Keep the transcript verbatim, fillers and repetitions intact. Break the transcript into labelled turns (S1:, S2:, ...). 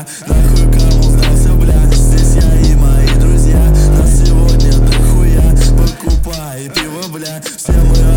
S1: бля. Нахуй кому сдался, бля. Здесь я и мои друзья. Нас сегодня дохуя. Покупай пиво, бля. Все мы